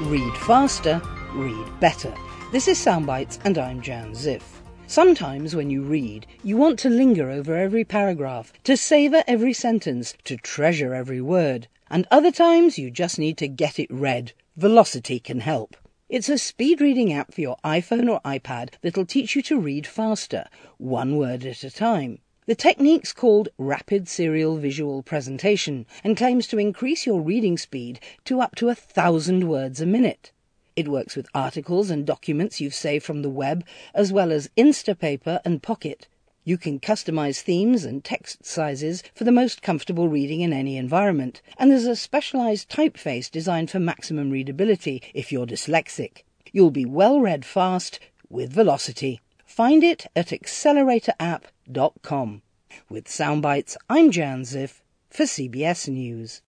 Read faster, read better. This is Soundbites and I'm Jan Ziff. Sometimes when you read, you want to linger over every paragraph, to savour every sentence, to treasure every word. And other times you just need to get it read. Velocity can help. It's a speed reading app for your iPhone or iPad that'll teach you to read faster, one word at a time. The technique's called Rapid Serial Visual Presentation and claims to increase your reading speed to up to 1,000 words a minute. It works with articles and documents you've saved from the web, as well as Instapaper and Pocket. You can customize themes and text sizes for the most comfortable reading in any environment, and there's a specialized typeface designed for maximum readability if you're dyslexic. You'll be well read fast with velocity. Find it at acceleratorapp.com. With Soundbites, I'm Jan Ziff for CBS News.